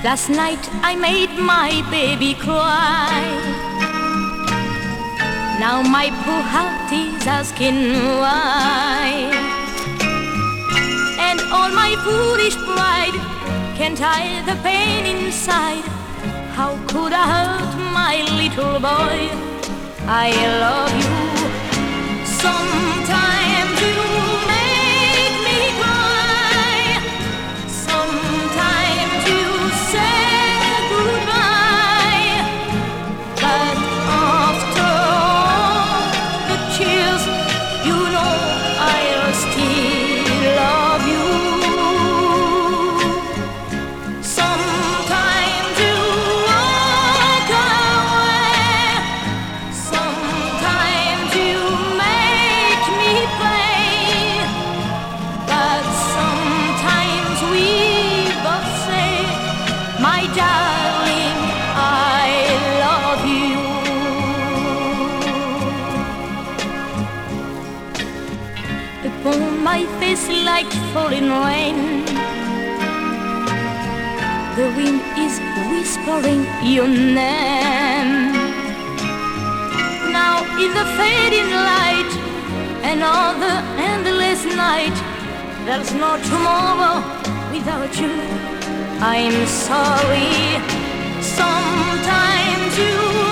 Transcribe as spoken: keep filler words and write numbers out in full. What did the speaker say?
Last night I made my baby cry. Now my poor heart is asking why. And all my foolish pride can't hide the pain inside. How could I hurt my little boy? I love you. Sometimes you make me cry. Sometimes you say goodbye. But after all the tears, you know I'll still love you. Sometimes you walk away. Sometimes you make me pray. But sometimes we both say, my darling, I love you. Upon my face like falling rain, the wind is whispering your name. Now in the fading light, another endless night, there's no tomorrow without you. I'm sorry. Sometimes you